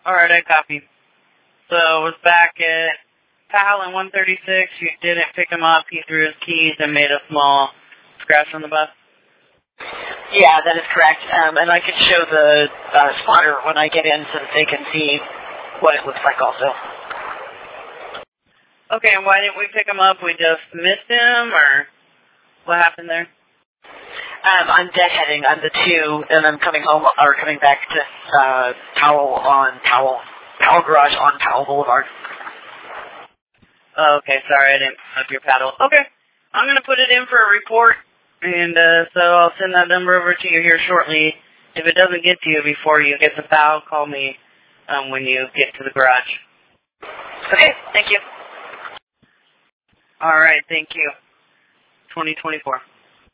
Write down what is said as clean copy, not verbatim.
Alright, I copy. So I was back at Powell in 136. You didn't pick him up. He threw his keys and made a small scratch on the bus. Yeah, that is correct. And I can show the spotter when I get in so that they can see what it looks like also. Okay, and why didn't we pick him up? We just missed him, or what happened there? I'm deadheading on the 2, and I'm coming home, or coming back to Powell Garage on Powell Boulevard. Oh, okay, sorry, I didn't pick up your paddle. Okay, I'm going to put it in for a report, and so I'll send that number over to you here shortly. If it doesn't get to you before you get to Powell, call me when you get to the garage. Okay, thank you. All right, thank you. 2024.